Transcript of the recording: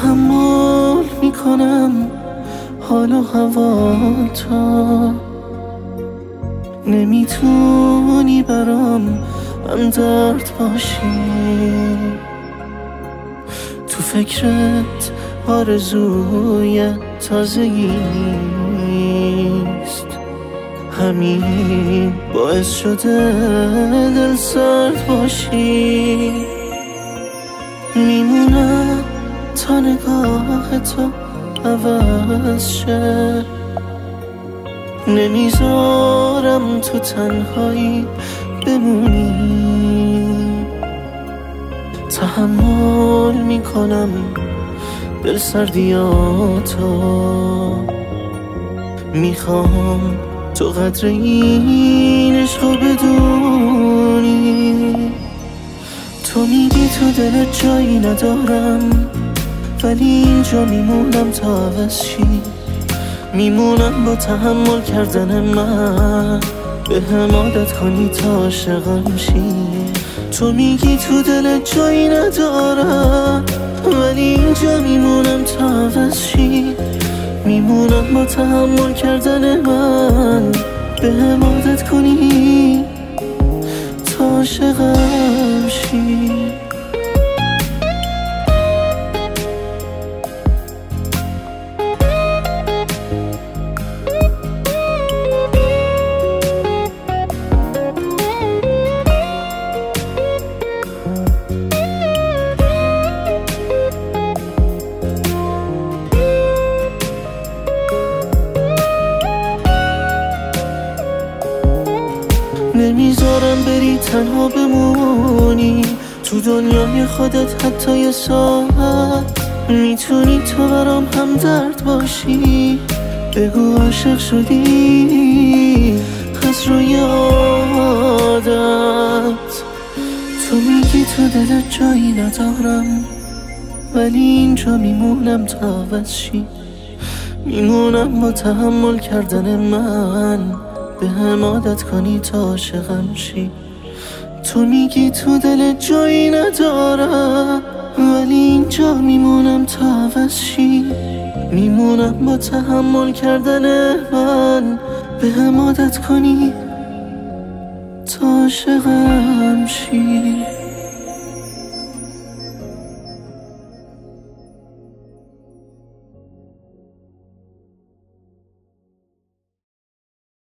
تحمل میکنم حال و هوا تا نمیتونی برام همدرد باشی. تو فکرت آرزویت تازگی نیست، همین باعث شده دل سرد باشی. میمونم تا نگاه تو عوض شه، نمیذارم تو تنهایی بمونی. تحمل میکنم دل سردیاتو، میخوام تو قدر این عشقو بدونی. تو میگی تو دلت جایی ندارم، ولی اینجا میمونم تا عوض شی. میمونم با تحمل کردن من، به هم عادت کنی تا عاشقم شی. تو میگی تو دلت جایی ندارم، ولی اینجا میمونم تا عوض شی. میمونم با تحمل کردن من، به هم عادت کنی تا عاشقم شی. نمیذارم بری تنها بمونی تو دنیای خودت حتی یه ساعت. میتونی تو برام همدرد باشی، بگو عاشق شدی از روی عادت. تو میگی تو دلت جایی ندارم، ولی اینجا میمونم تا عوض شی. میمونم با تحمل کردن من، به هم عادت کنی تا عاشقم شی. تو میگی تو دلت جایی ندارم، ولی اینجا میمونم تا عوض شی. میمونم با تحمل کردن من، به هم عادت کنی تا عاشقم شی.